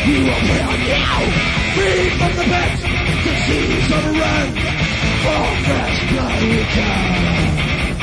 we will play on you. Free from the pit, disease overrun. For fresh blood we come.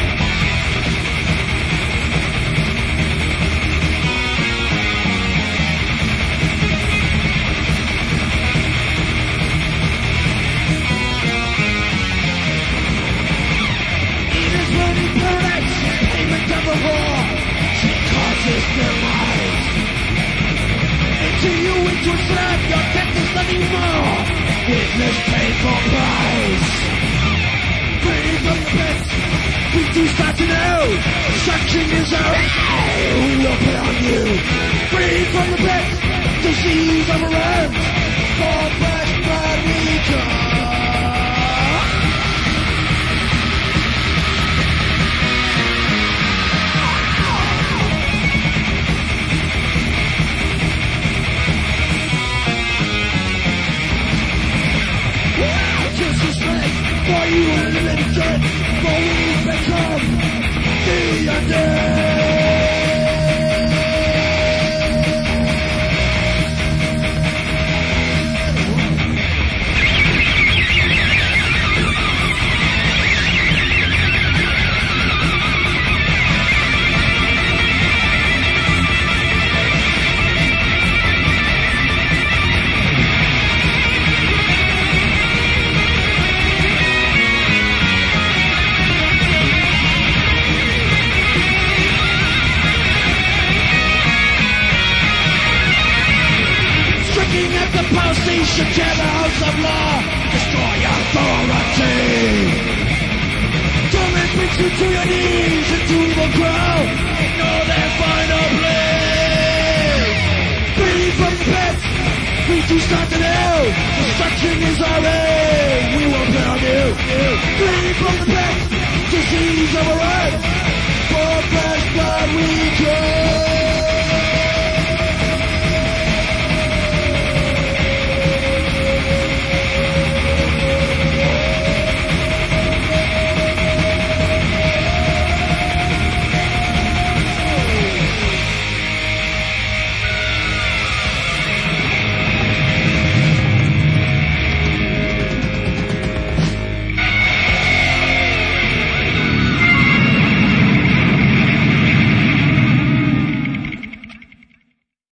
To slap your death is nothing more with this painful price. Free from the pit, we do start to know. Suction is our aim, we will put on you. Free from the pit, disease overruns. For fresh blood we come. For you and the living dead, for we become the undead. Power station, tear the house of law, destroy authority. Torment brings you to your knees into evil grow. Ignore their final place. Free from the pit, we do start to know. Destruction is our aim, we will play on you. Free from the pit, disease overrun.